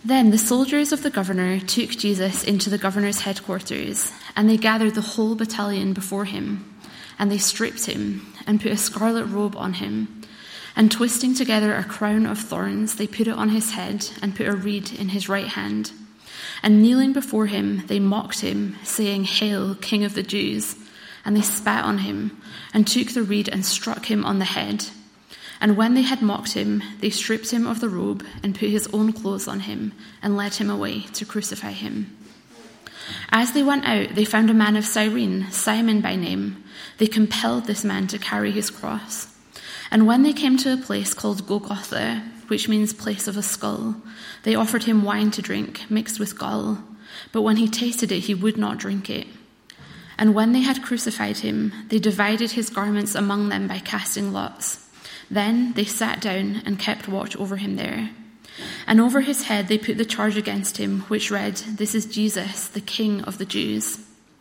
Then the soldiers of the governor took Jesus into the governor's headquarters, and they gathered the whole battalion before him. And they stripped him and put a scarlet robe on him. And twisting together a crown of thorns, they put it on his head and put a reed in his right hand. And kneeling before him, they mocked him, saying, "Hail, King of the Jews!" And they spat on him and took the reed and struck him on the head. And when they had mocked him, they stripped him of the robe and put his own clothes on him and led him away to crucify him. As they went out, they found a man of Cyrene, Simon by name. They compelled this man to carry his cross. And when they came to a place called Golgotha, which means place of a skull, they offered him wine to drink, mixed with gall. But when he tasted it, he would not drink it. And when they had crucified him, they divided his garments among them by casting lots. Then they sat down and kept watch over him there. And over his head they put the charge against him, which read, "This is Jesus, the King of the Jews."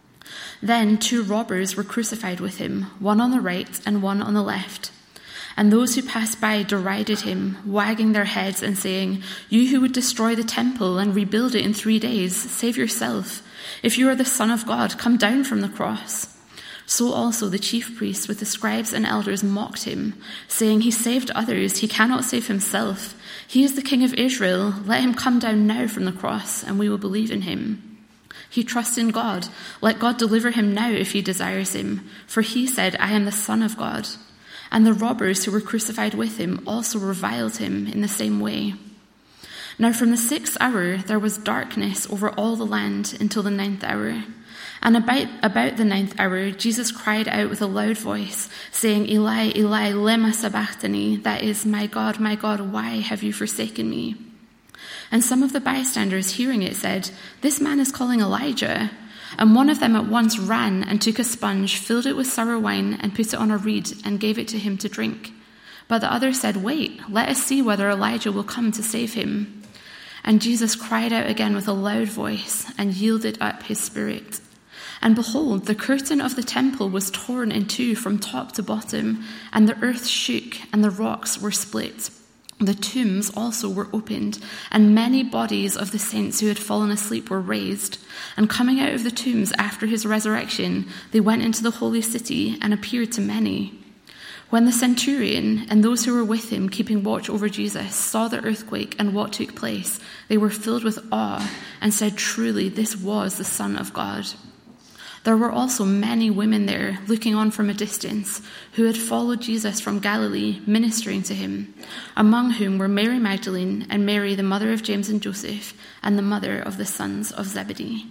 Then 2 robbers were crucified with him, one on the right and one on the left. And those who passed by derided him, wagging their heads and saying, "You who would destroy the temple and rebuild it in 3 days, save yourself. If you are the Son of God, come down from the cross." So also the chief priests with the scribes and elders mocked him, saying, "He saved others, he cannot save himself. He is the King of Israel. Let him come down now from the cross, and we will believe in him. He trusts in God. Let God deliver him now if he desires him. For he said, 'I am the Son of God.'" And the robbers who were crucified with him also reviled him in the same way. Now from the 6th hour there was darkness over all the land until the 9th hour. And about the 9th hour, Jesus cried out with a loud voice, saying, "Eli, Eli, lema sabachthani," that is, my God, why have you forsaken me?" And some of the bystanders hearing it said, "This man is calling Elijah." And one of them at once ran and took a sponge, filled it with sour wine, and put it on a reed, and gave it to him to drink. But the other said, "Wait, let us see whether Elijah will come to save him." And Jesus cried out again with a loud voice, and yielded up his spirit. And behold, the curtain of the temple was torn in two from top to bottom, and the earth shook, and the rocks were split. The tombs also were opened, and many bodies of the saints who had fallen asleep were raised. And coming out of the tombs after his resurrection, they went into the holy city and appeared to many. When the centurion and those who were with him, keeping watch over Jesus, saw the earthquake and what took place, they were filled with awe and said, "Truly, this was the Son of God." There were also many women there, looking on from a distance, who had followed Jesus from Galilee, ministering to him, among whom were Mary Magdalene and Mary, the mother of James and Joseph, and the mother of the sons of Zebedee.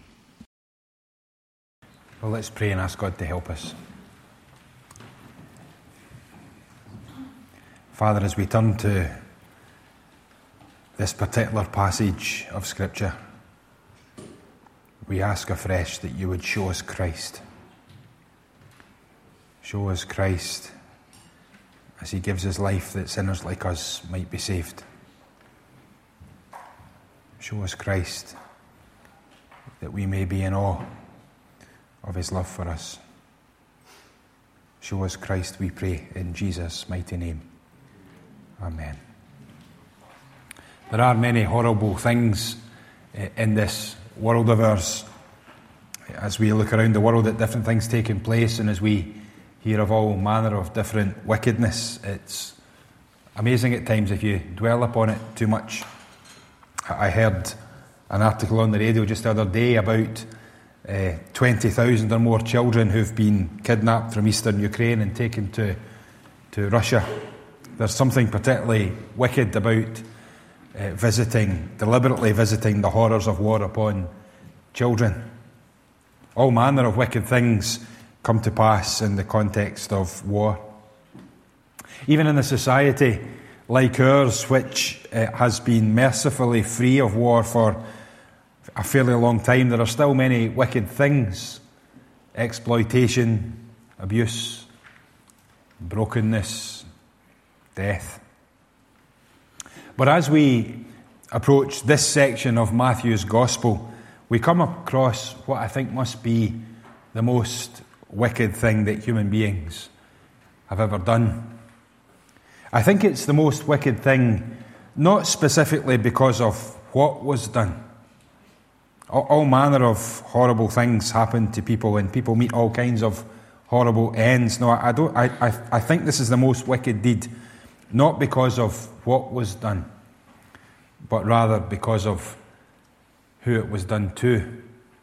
Well, let's pray and ask God to help us. Father, as we turn to this particular passage of Scripture, we ask afresh that you would show us Christ. Show us Christ as he gives his life that sinners like us might be saved. Show us Christ that we may be in awe of his love for us. Show us Christ, we pray, in Jesus' mighty name. Amen. There are many horrible things in this world of ours. As we look around the world at different things taking place, and as we hear of all manner of different wickedness, it's amazing at times if you dwell upon it too much. I heard an article on the radio just the other day about 20,000 or more children who've been kidnapped from eastern Ukraine and taken to Russia. There's something particularly wicked about deliberately visiting the horrors of war upon children. All manner of wicked things come to pass in the context of war. Even in a society like ours, which has been mercifully free of war for a fairly long time, there are still many wicked things: exploitation, abuse, brokenness, death. But as we approach this section of Matthew's Gospel, we come across what I think must be the most wicked thing that human beings have ever done. I think it's the most wicked thing, not specifically because of what was done. All manner of horrible things happen to people, and people meet all kinds of horrible ends. No, I think this is the most wicked deed, not because of what was done, but rather because of who it was done to.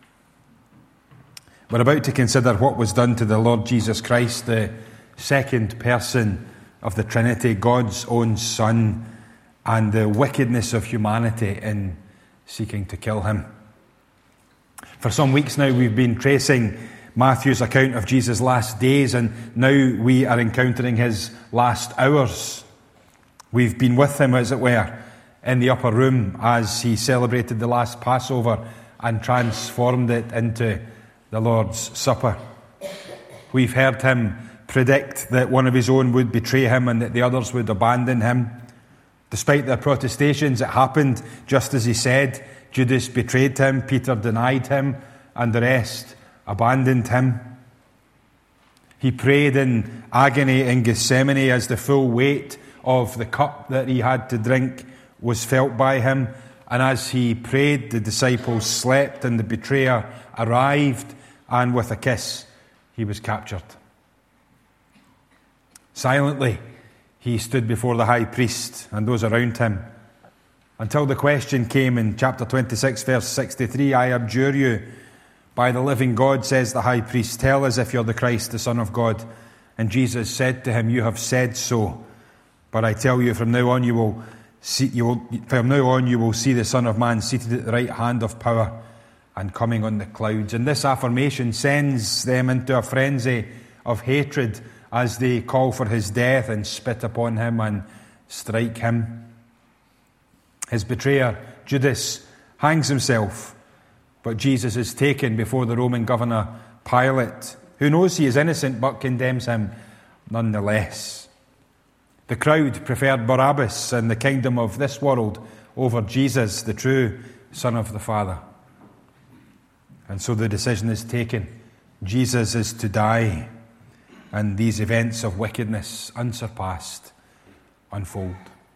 We're about to consider what was done to the Lord Jesus Christ, the second person of the Trinity, God's own Son, and the wickedness of humanity in seeking to kill him. For some weeks now we've been tracing Matthew's account of Jesus' last days, and now we are encountering his last hours. We've been with him, as it were, in the upper room as he celebrated the last Passover and transformed it into the Lord's Supper. We've heard him predict that one of his own would betray him and that the others would abandon him. Despite their protestations, it happened just as he said. Judas betrayed him, Peter denied him, and the rest abandoned him. He prayed in agony in Gethsemane as the full weight of the cup that he had to drink was felt by him. And as he prayed, the disciples slept and the betrayer arrived, and with a kiss, he was captured. Silently, he stood before the high priest and those around him, until the question came in chapter 26, verse 63, "I abjure you by the living God," says the high priest, "tell us if you're the Christ, the Son of God." And Jesus said to him, "You have said so. But I tell you, from now on you will see the Son of Man seated at the right hand of power and coming on the clouds." And this affirmation sends them into a frenzy of hatred as they call for his death and spit upon him and strike him. His betrayer, Judas, hangs himself, but Jesus is taken before the Roman governor Pilate, who knows he is innocent but condemns him nonetheless. The crowd preferred Barabbas and the kingdom of this world over Jesus, the true Son of the Father. And so the decision is taken. Jesus is to die, and these events of wickedness unsurpassed unfold.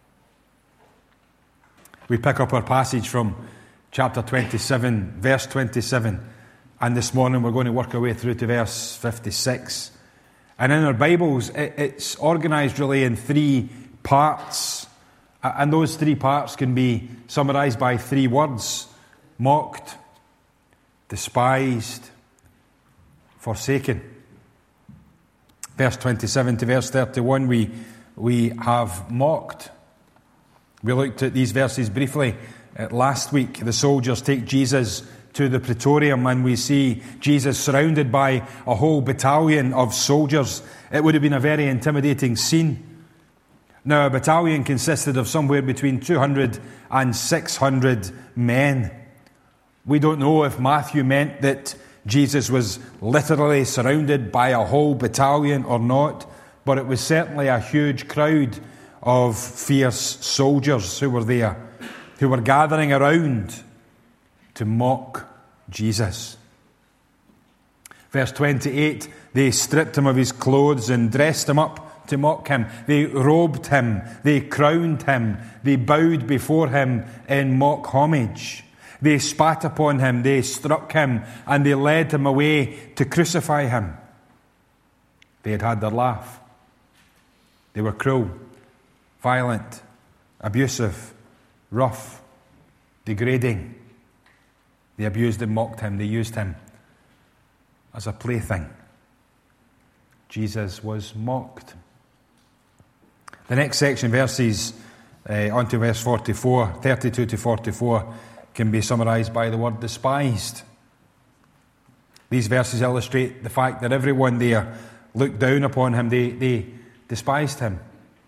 We pick up our passage from chapter 27, verse 27, and this morning we're going to work our way through to verse 56. And in our Bibles, it's organised really in three parts, and those three parts can be summarised by three words: mocked, despised, forsaken. Verse 27 to verse 31, we have mocked. We looked at these verses briefly last week. The soldiers take Jesus to the Praetorium, and we see Jesus surrounded by a whole battalion of soldiers. It would have been a very intimidating scene. Now, a battalion consisted of somewhere between 200 and 600 men. We don't know if Matthew meant that Jesus was literally surrounded by a whole battalion or not, but it was certainly a huge crowd of fierce soldiers who were there, who were gathering around to mock Jesus. Verse 28, they stripped him of his clothes and dressed him up to mock him. They robed him, they crowned him, they bowed before him in mock homage. They spat upon him, they struck him, and they led him away to crucify him. They had had their laugh. They were cruel, violent, abusive, rough, degrading. They abused and mocked him. They used him as a plaything. Jesus was mocked. The next section, verses on to verse 44, 32 to 44, can be summarised by the word despised. These verses illustrate the fact that everyone there looked down upon him. They despised him.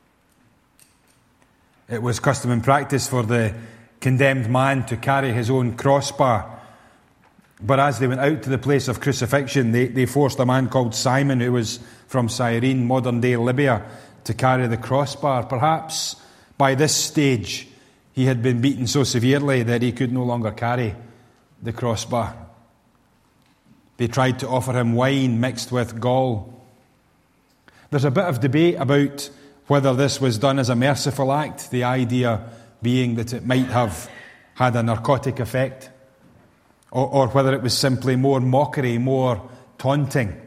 It was custom and practice for the condemned man to carry his own crossbar. But as they went out to the place of crucifixion, they forced a man called Simon, who was from Cyrene, modern-day Libya, to carry the crossbar. Perhaps by this stage he had been beaten so severely that he could no longer carry the crossbar. They tried to offer him wine mixed with gall. There's a bit of debate about whether this was done as a merciful act, the idea being that it might have had a narcotic effect, or whether it was simply more mockery, more taunting.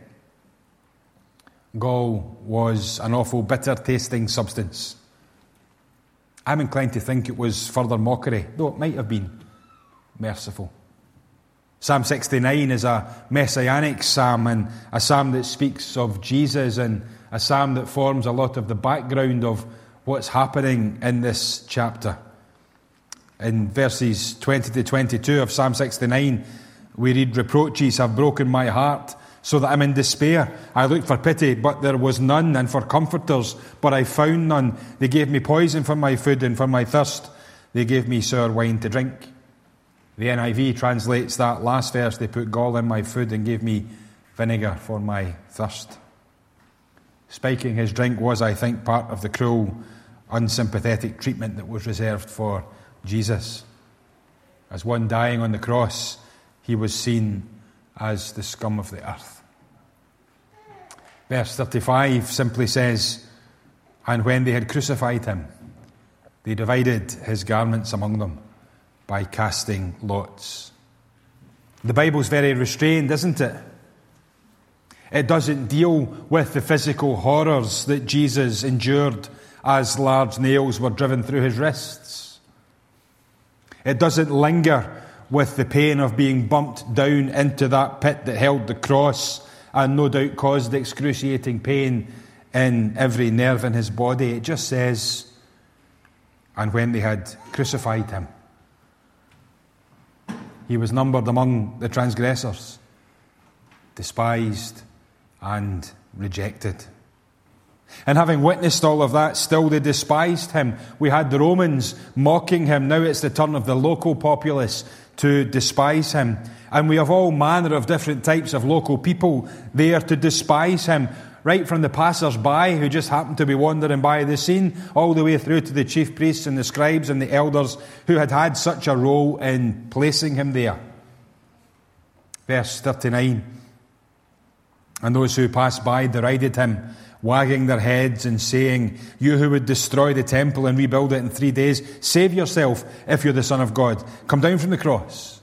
Gall was an awful bitter-tasting substance. I'm inclined to think it was further mockery, though it might have been merciful. Psalm 69 is a messianic psalm, and a psalm that speaks of Jesus, and a psalm that forms a lot of the background of what's happening in this chapter. In verses 20 to 22 of Psalm 69, we read, "Reproaches have broken my heart, so that I'm in despair. I looked for pity, but there was none, and for comforters, but I found none. They gave me poison for my food, and for my thirst they gave me sour wine to drink." The NIV translates that last verse, "They put gall in my food and gave me vinegar for my thirst." Spiking his drink was, I think, part of the cruel, unsympathetic treatment that was reserved for Jesus. As one dying on the cross, he was seen as the scum of the earth. Verse 35 simply says, "And when they had crucified him, they divided his garments among them by casting lots." The Bible's very restrained, isn't it? It doesn't deal with the physical horrors that Jesus endured as large nails were driven through his wrists. It doesn't linger with the pain of being bumped down into that pit that held the cross and no doubt caused excruciating pain in every nerve in his body. It just says, "And when they had crucified him, he was numbered among the transgressors, despised and rejected." And having witnessed all of that, still they despised him. We had the Romans mocking him. Now it's the turn of the local populace to despise him. And we have all manner of different types of local people there to despise him. Right from the passers-by who just happened to be wandering by the scene, all the way through to the chief priests and the scribes and the elders who had such a role in placing him there. Verse 39, "And those who passed by derided him, wagging their heads and saying, 'You who would destroy the temple and rebuild it in 3 days, save yourself if you're the Son of God. Come down from the cross.'"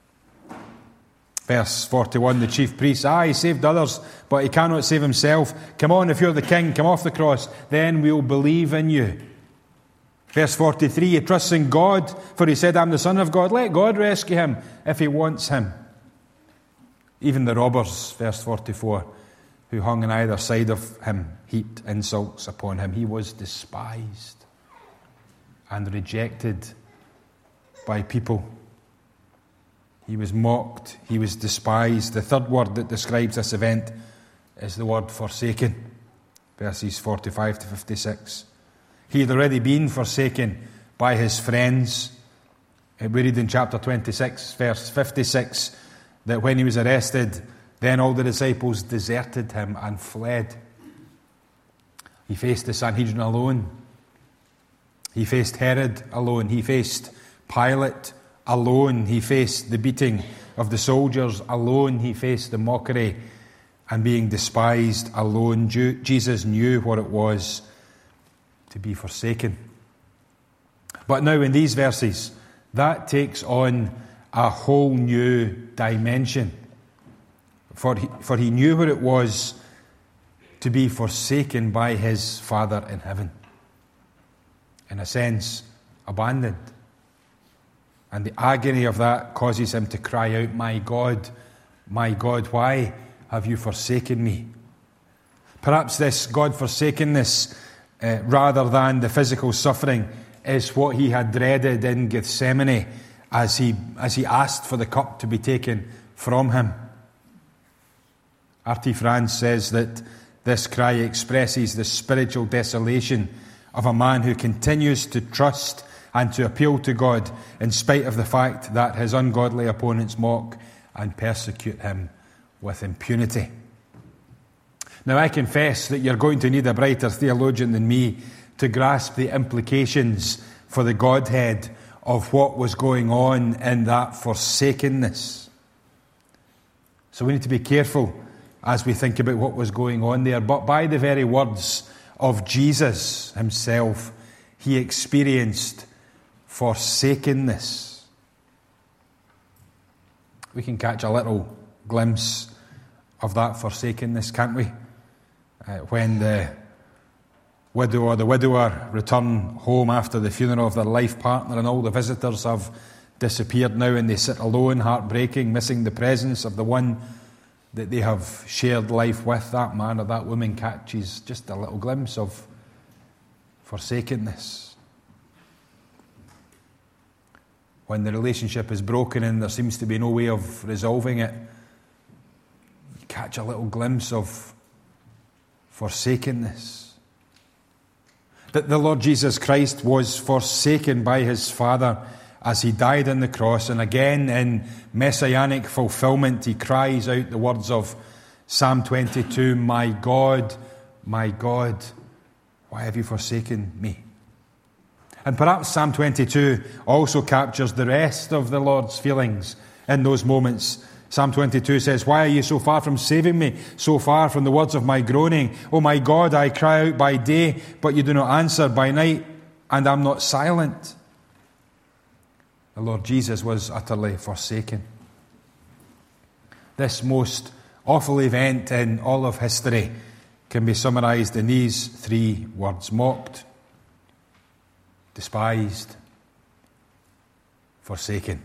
Verse 41, the chief priests, "He saved others, but he cannot save himself. Come on, if you're the king, come off the cross, then we'll believe in you." Verse 43, "He trusts in God, for he said, 'I'm the Son of God.' Let God rescue him if he wants him." Even the robbers, verse 44, who hung on either side of him, heaped insults upon him. He was despised and rejected by people. He was mocked. He was despised. The third word that describes this event is the word forsaken. Verses 45 to 56. He had already been forsaken by his friends. We read in chapter 26, verse 56, that when he was arrested, then all the disciples deserted him and fled. He faced the Sanhedrin alone. He faced Herod alone. He faced Pilate alone. He faced the beating of the soldiers alone. He faced the mockery and being despised alone. Jesus knew what it was to be forsaken. But now in these verses, that takes on a whole new dimension. For he knew what it was to be forsaken by his Father in heaven. In a sense, abandoned. And the agony of that causes him to cry out, my God, why have you forsaken me?" Perhaps this God-forsakenness, rather than the physical suffering, is what he had dreaded in Gethsemane as he asked for the cup to be taken from him. R.T. France says that this cry expresses the spiritual desolation of a man who continues to trust and to appeal to God in spite of the fact that his ungodly opponents mock and persecute him with impunity. Now, I confess that you're going to need a brighter theologian than me to grasp the implications for the Godhead of what was going on in that forsakenness. So we need to be careful as we think about what was going on there. But by the very words of Jesus himself, he experienced forsakenness. We can catch a little glimpse of that forsakenness, can't we? When the widow or the widower return home after the funeral of their life partner and all the visitors have disappeared now and they sit alone, heartbreaking, missing the presence of the one that they have shared life with, that man or that woman catches just a little glimpse of forsakenness. When the relationship is broken and there seems to be no way of resolving it, you catch a little glimpse of forsakenness. That the Lord Jesus Christ was forsaken by his Father as he died on the cross, and again in messianic fulfillment he cries out the words of Psalm 22, my God, why have you forsaken me? And perhaps Psalm 22 also captures the rest of the Lord's feelings in those moments. Psalm 22 says, why are you so far from saving me, so far from the words of my groaning? O my God, I cry out by day, but you do not answer, by night, and I'm not silent. The Lord Jesus was utterly forsaken. This most awful event in all of history can be summarized in these three words: mocked, despised, forsaken.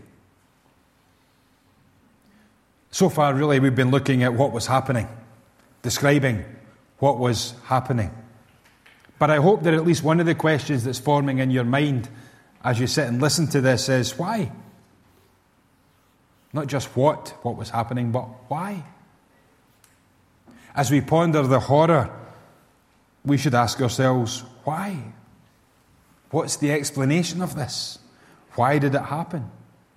So far, really, we've been looking at what was happening, describing what was happening. But I hope that at least one of the questions that's forming in your mind as you sit and listen to this is, why? Not just what was happening, but why? As we ponder the horror, we should ask ourselves, why? What's the explanation of this? Why did it happen?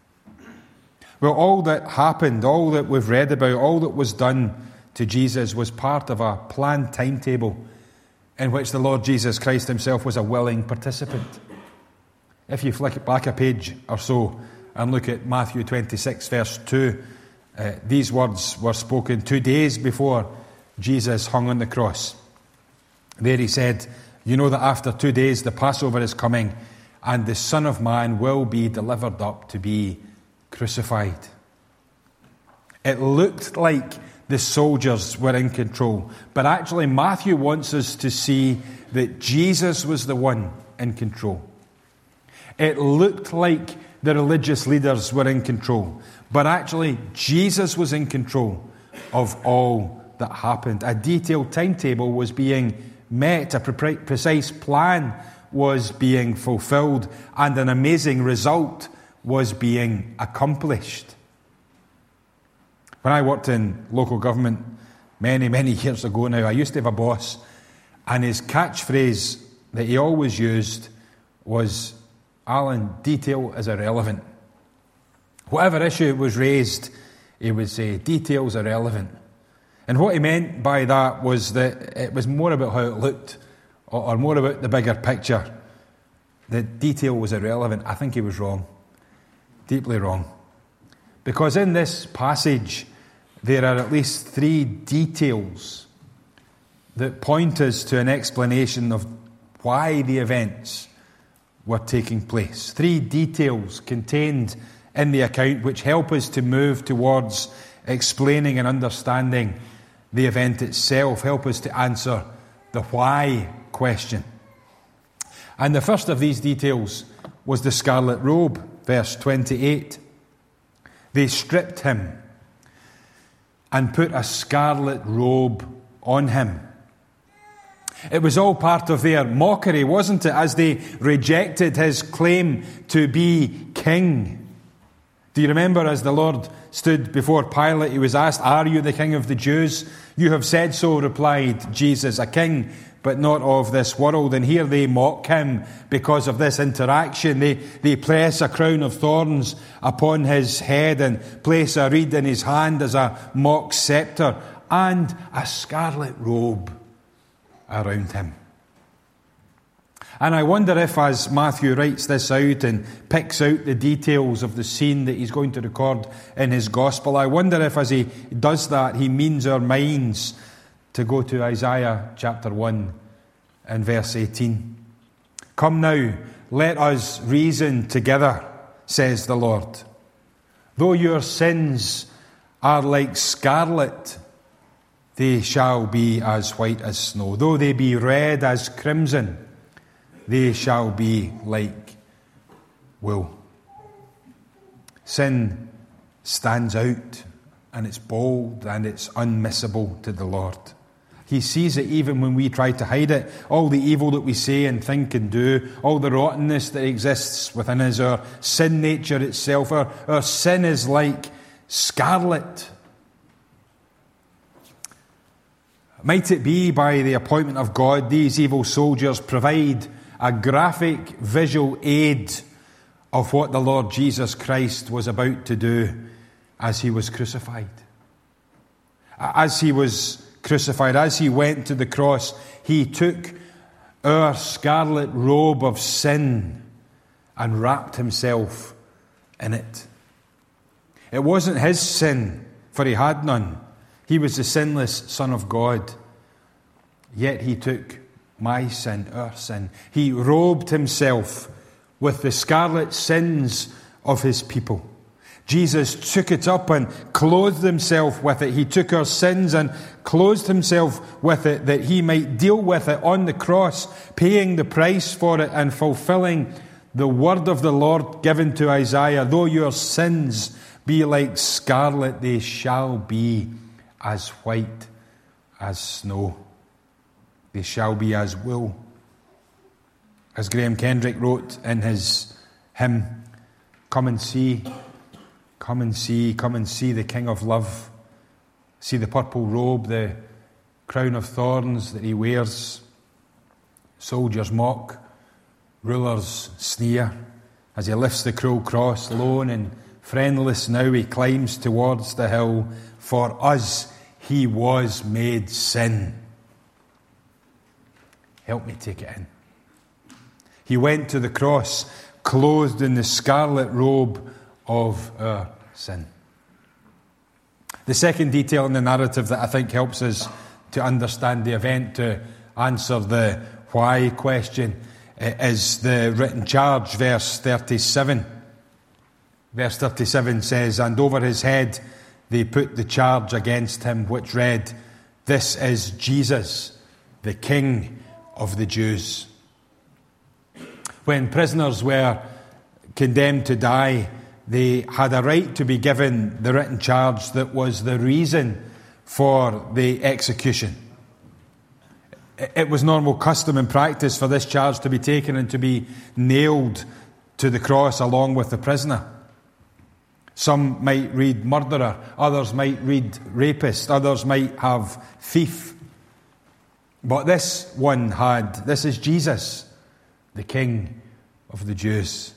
Well, all that happened, all that we've read about, all that was done to Jesus was part of a planned timetable in which the Lord Jesus Christ himself was a willing participant. If you flick back a page or so and look at Matthew 26, verse 2, these words were spoken 2 days before Jesus hung on the cross. There he said, you know that after 2 days the Passover is coming, and the Son of Man will be delivered up to be crucified. It looked like the soldiers were in control, but actually Matthew wants us to see that Jesus was the one in control. It looked like the religious leaders were in control, but actually Jesus was in control of all that happened. A detailed timetable was being met, a precise plan was being fulfilled, and an amazing result was being accomplished. When I worked in local government many years ago now, I used to have a boss, and his catchphrase that he always used was, Alan, detail is irrelevant. Whatever issue was raised, he would say, details are irrelevant. And what he meant by that was that it was more about how it looked, or more about the bigger picture. The detail was irrelevant. I think he was wrong. Deeply wrong. Because in this passage, there are at least 3 details that point us to an explanation of why the events were taking place. 3 details contained in the account which help us to move towards explaining and understanding the event itself, help us to answer the why question. And the first of these details was the scarlet robe, verse 28. They stripped him and put a scarlet robe on him. It was all part of their mockery, wasn't it, as they rejected his claim to be king. Do you remember as the Lord stood before Pilate, he was asked, "Are you the king of the Jews?" "You have said so," replied Jesus, "a king, but not of this world." And here they mock him because of this interaction. They place a crown of thorns upon his head and place a reed in his hand as a mock scepter and a scarlet robe around him. And I wonder if, as Matthew writes this out and picks out the details of the scene that he's going to record in his gospel, I wonder if as he does that, he means our minds to go to Isaiah chapter 1 and verse 18. "Come now, let us reason together, says the Lord. Though your sins are like scarlet, they shall be as white as snow. Though they be red as crimson, they shall be like wool. Sin stands out, and it's bold and it's unmissable to the Lord. He sees it even when we try to hide it. All the evil that we say and think and do, all the rottenness that exists within us, our sin nature itself, our sin is like scarlet. Might it be by the appointment of God, these evil soldiers provide a graphic visual aid of what the Lord Jesus Christ was about to do as he was crucified. As he was crucified, as he went to the cross, he took our scarlet robe of sin and wrapped himself in it. It wasn't his sin, for he had none. He was the sinless Son of God. Yet he took my sin, our sin. He robed himself with the scarlet sins of his people. Jesus took it up and clothed himself with it. He took our sins and clothed himself with it that he might deal with it on the cross, paying the price for it and fulfilling the word of the Lord given to Isaiah. Though your sins be like scarlet, they shall be as white as snow. They shall be as wool. As Graham Kendrick wrote in his hymn, come and see the King of Love. See the purple robe, the crown of thorns that he wears. Soldiers mock, rulers sneer. As he lifts the cruel cross, lone and friendless now he climbs towards the hill. For us he was made sin. Help me take it in. He went to the cross clothed in the scarlet robe of our sin. The second detail in the narrative that I think helps us to understand the event, to answer the why question, is the written charge, verse 37. Verse 37 says, and over his head they put the charge against him, which read, this is Jesus, the King of the Jews. When prisoners were condemned to die, they had a right to be given the written charge that was the reason for the execution. It was normal custom and practice for this charge to be taken and to be nailed to the cross along with the prisoner. Some might read murderer, others might read rapist, others might have thief. But this one had, this is Jesus, the King of the Jews.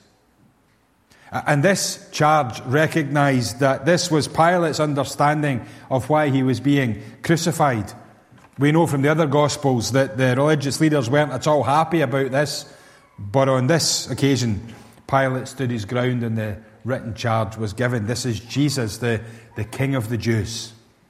And this charge recognised that this was Pilate's understanding of why he was being crucified. We know from the other Gospels that the religious leaders weren't at all happy about this, but on this occasion, Pilate stood his ground and the written charge was given. This is Jesus, the King of the Jews.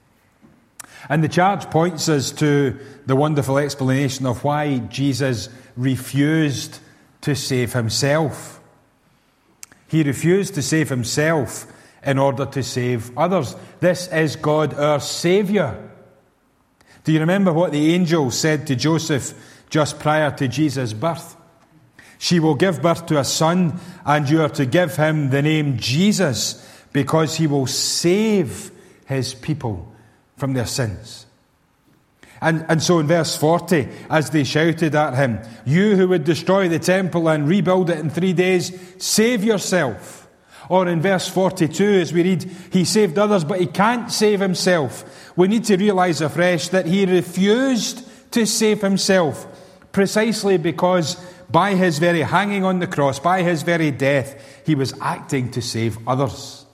And the charge points us to the wonderful explanation of why Jesus refused to save himself. He refused to save himself in order to save others. This is God, our Saviour. Do you remember what the angel said to Joseph just prior to Jesus' birth? She will give birth to a son, and you are to give him the name Jesus, because he will save his people from their sins. And so in verse 40, as they shouted at him, you who would destroy the temple and rebuild it in 3 days, save yourself. Or in verse 42, as we read, he saved others, but he can't save himself. We need to realise afresh that he refused to save himself, precisely because by his very hanging on the cross, by his very death, he was acting to save others.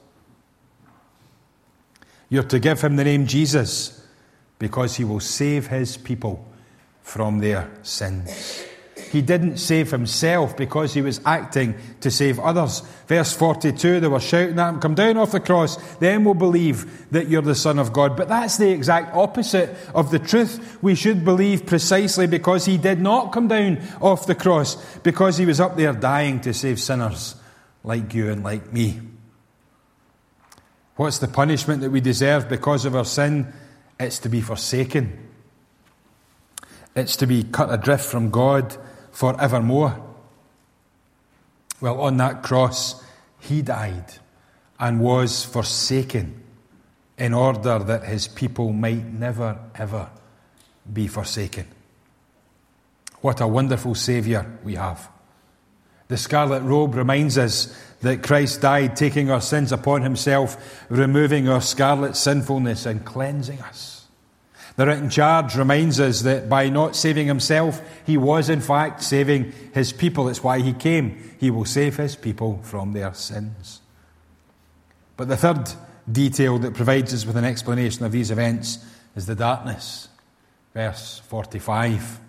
You're to give him the name Jesus, because he will save his people from their sins. He didn't save himself because he was acting to save others. Verse 42, they were shouting at him, come down off the cross, then we'll believe that you're the Son of God. But that's the exact opposite of the truth. We should believe precisely because he did not come down off the cross, because he was up there dying to save sinners like you and like me. What's the punishment that we deserve because of our sin? It's to be forsaken. It's to be cut adrift from God forevermore. Well, on that cross, he died and was forsaken in order that his people might never, ever be forsaken. What a wonderful Saviour we have. The scarlet robe reminds us that Christ died, taking our sins upon himself, removing our scarlet sinfulness and cleansing us. The written charge reminds us that by not saving himself, he was in fact saving his people. It's why he came. He will save his people from their sins. But the third detail that provides us with an explanation of these events is the darkness. Verse 45.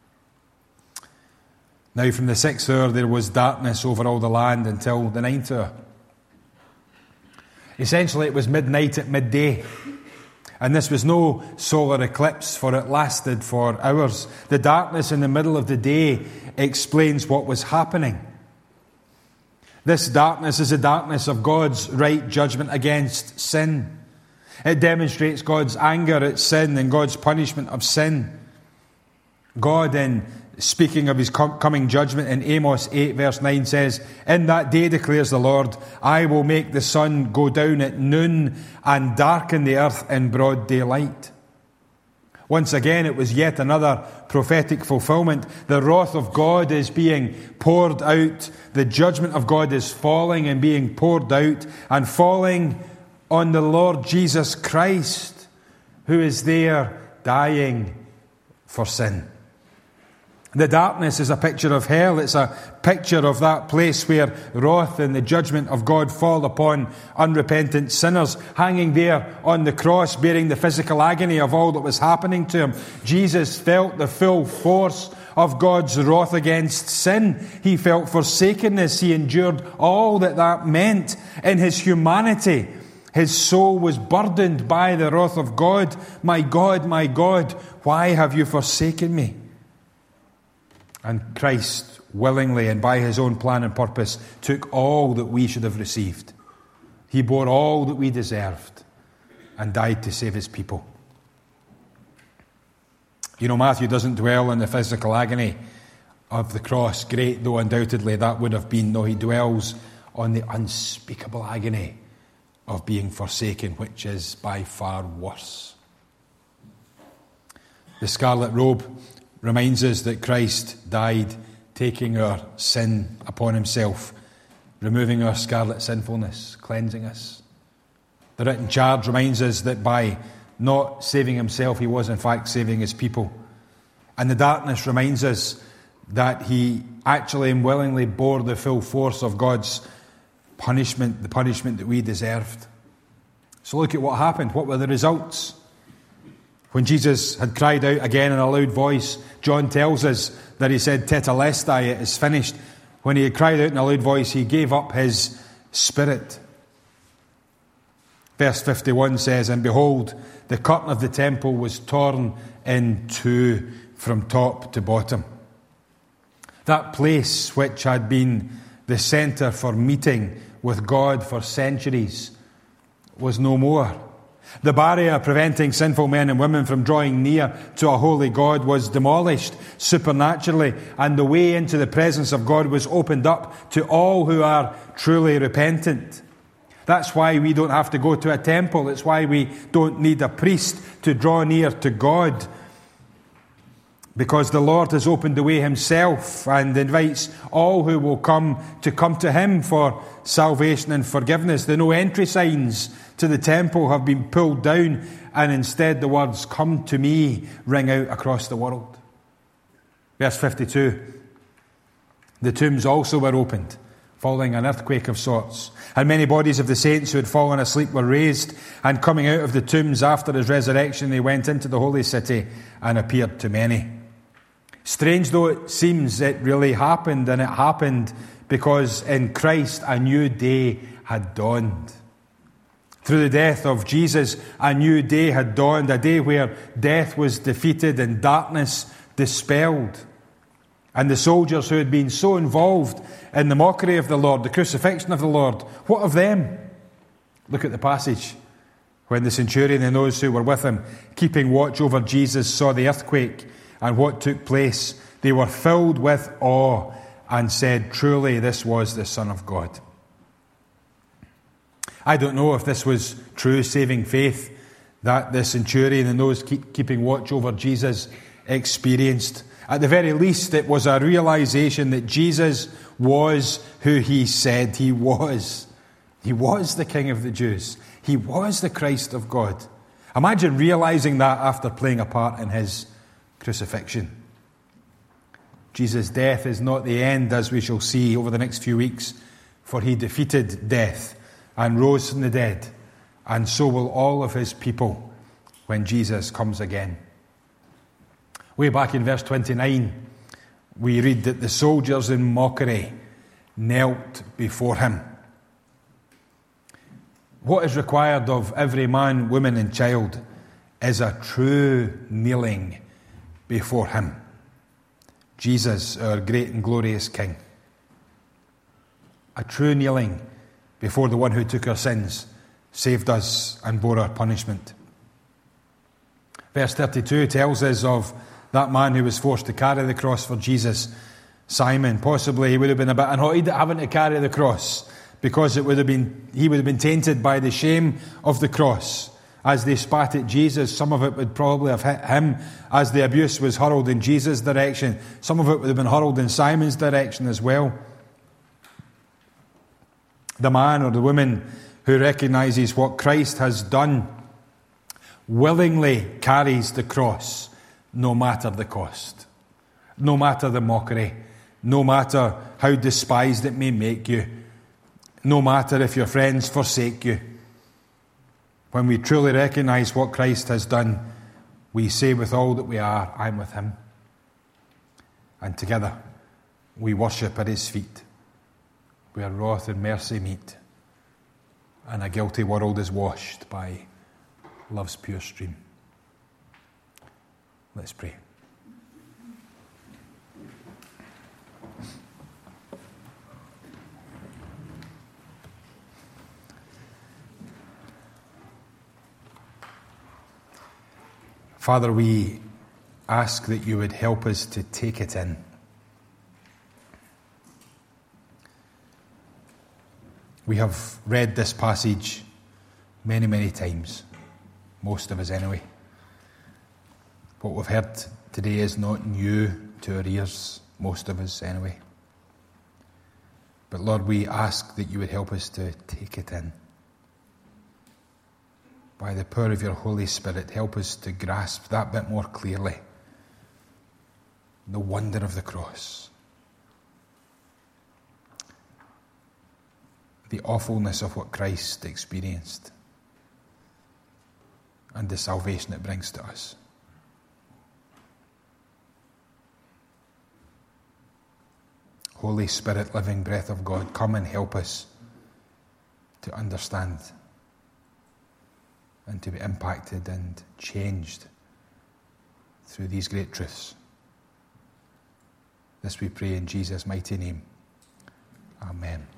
Now from the 6th hour there was darkness over all the land until the 9th hour. Essentially it was midnight at midday. And this was no solar eclipse, for it lasted for hours. The darkness in the middle of the day explains what was happening. This darkness is the darkness of God's right judgment against sin. It demonstrates God's anger at sin and God's punishment of sin. God, in speaking of his coming judgment in Amos 8 verse 9 says, "In that day, declares the Lord, I will make the sun go down at noon and darken the earth in broad daylight." Once again, it was yet another prophetic fulfillment. The wrath of God is being poured out. The judgment of God is falling and being poured out and falling on the Lord Jesus Christ, who is there dying for sin. The darkness is a picture of hell. It's a picture of that place where wrath and the judgment of God fall upon unrepentant sinners, hanging there on the cross, bearing the physical agony of all that was happening to him. Jesus felt the full force of God's wrath against sin. He felt forsakenness. He endured all that meant. In his humanity, his soul was burdened by the wrath of God. My God, why have you forsaken me? And Christ willingly and by his own plan and purpose took all that we should have received. He bore all that we deserved and died to save his people. You know, Matthew doesn't dwell on the physical agony of the cross, great though undoubtedly that would have been. No, he dwells on the unspeakable agony of being forsaken, which is by far worse. The scarlet robe reminds us that Christ died taking our sin upon himself, removing our scarlet sinfulness, cleansing us. The written charge reminds us that by not saving himself, he was in fact saving his people. And the darkness reminds us that he actually and willingly bore the full force of God's punishment, the punishment that we deserved. So look at what happened. What were the results? When Jesus had cried out again in a loud voice, John tells us that he said, "Tetelestai," it is finished. When he had cried out in a loud voice, he gave up his spirit. Verse 51 says, "And behold, the curtain of the temple was torn in two from top to bottom." That place which had been the centre for meeting with God for centuries was no more. The barrier preventing sinful men and women from drawing near to a holy God was demolished supernaturally, and the way into the presence of God was opened up to all who are truly repentant. That's why we don't have to go to a temple. It's why we don't need a priest to draw near to God. Because the Lord has opened the way himself and invites all who will come to him for salvation and forgiveness. The no entry signs to the temple have been pulled down, and instead the words, "Come to me," ring out across the world. Verse 52. The tombs also were opened, following an earthquake of sorts. And many bodies of the saints who had fallen asleep were raised, and coming out of the tombs after his resurrection, they went into the holy city and appeared to many. Strange though it seems, it really happened, and it happened because in Christ a new day had dawned. Through the death of Jesus, a new day had dawned, a day where death was defeated and darkness dispelled. And the soldiers who had been so involved in the mockery of the Lord, the crucifixion of the Lord, what of them? Look at the passage. When the centurion and those who were with him, keeping watch over Jesus, saw the earthquake and what took place, they were filled with awe and said, "Truly, this was the Son of God." I don't know if this was true saving faith that the centurion and those keeping watch over Jesus experienced. At the very least, it was a realization that Jesus was who he said he was. He was the King of the Jews. He was the Christ of God. Imagine realizing that after playing a part in his crucifixion. Jesus' death is not the end, as we shall see over the next few weeks, for he defeated death and rose from the dead, and so will all of his people when Jesus comes again. Way back in verse 29, we read that the soldiers in mockery knelt before him. What is required of every man, woman and child is a true kneeling before him. Jesus, our great and glorious King. A true kneeling before the one who took our sins, saved us and bore our punishment. Verse 32 tells us of that man who was forced to carry the cross for Jesus, Simon. Possibly he would have been a bit annoyed at having to carry the cross, because he would have been tainted by the shame of the cross. As they spat at Jesus, some of it would probably have hit him as the abuse was hurled in Jesus' direction. Some of it would have been hurled in Simon's direction as well. The man or the woman who recognizes what Christ has done willingly carries the cross, no matter the cost, no matter the mockery, no matter how despised it may make you, no matter if your friends forsake you. When we truly recognize what Christ has done, we say with all that we are, "I'm with him." And together we worship at his feet, where wrath and mercy meet, and a guilty world is washed by love's pure stream. Let's pray. Father, we ask that you would help us to take it in. We have read this passage many, many times, most of us anyway. What we've heard today is not new to our ears, most of us anyway. But Lord, we ask that you would help us to take it in. By the power of your Holy Spirit, help us to grasp that bit more clearly. The wonder of the cross. The awfulness of what Christ experienced. And the salvation it brings to us. Holy Spirit, living breath of God, come and help us to understand and to be impacted and changed through these great truths. This we pray in Jesus' mighty name. Amen.